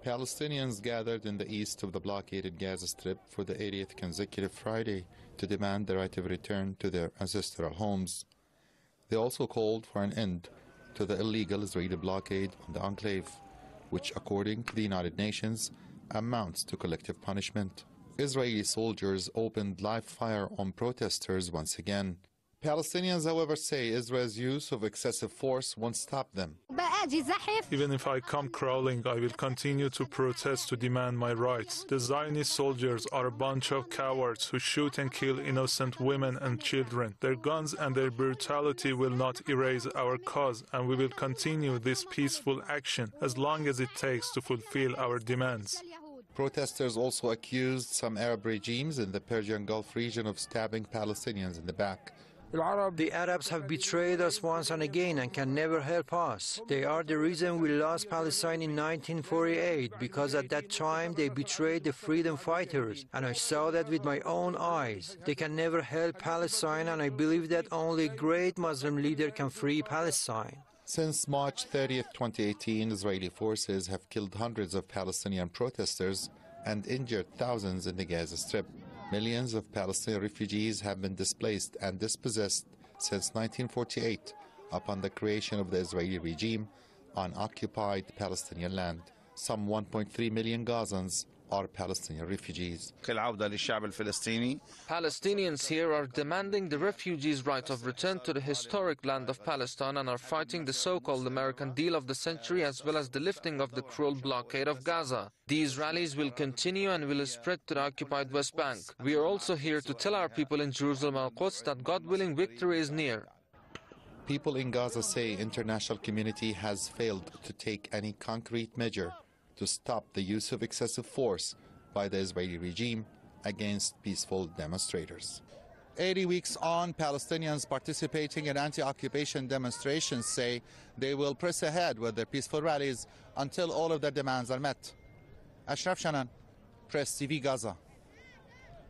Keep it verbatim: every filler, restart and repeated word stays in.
Palestinians gathered in the east of the blockaded Gaza Strip for the eightieth consecutive Friday to demand the right of return to their ancestral homes. They also called for an end to the illegal Israeli blockade on the enclave, which, according to the United Nations, amounts to collective punishment. Israeli soldiers opened live fire on protesters once again. Palestinians, however, say Israel's use of excessive force won't stop them. Even if I come crawling, I will continue to protest to demand my rights. The Zionist soldiers are a bunch of cowards who shoot and kill innocent women and children. Their guns and their brutality will not erase our cause, and we will continue this peaceful action as long as it takes to fulfill our demands. Protesters also accused some Arab regimes in the Persian Gulf region of stabbing Palestinians in the back. The Arabs have betrayed us once and again and can never help us. They are the reason we lost Palestine in nineteen forty-eight, because at that time they betrayed the freedom fighters, and I saw that with my own eyes. They can never help Palestine, and I believe that only a great Muslim leader can free Palestine. Since March thirtieth, twenty eighteen, Israeli forces have killed hundreds of Palestinian protesters and injured thousands in the Gaza Strip. Millions of Palestinian refugees have been displaced and dispossessed since nineteen forty-eight, upon the creation of the Israeli regime on occupied Palestinian land. Some one point three million Gazans are Palestinian refugees. Palestinians here are demanding the refugees' right of return to the historic land of Palestine and are fighting the so-called American deal of the century, as well as the lifting of the cruel blockade of Gaza. These rallies will continue and will spread to the occupied West Bank. We are also here to tell our people in Jerusalem and Quds that, God willing, victory is near. People in Gaza say international community has failed to take any concrete measure to stop the use of excessive force by the Israeli regime against peaceful demonstrators. eighty weeks on, Palestinians participating in anti-occupation demonstrations say they will press ahead with their peaceful rallies until all of their demands are met. Ashraf Shanan, Press T V, Gaza.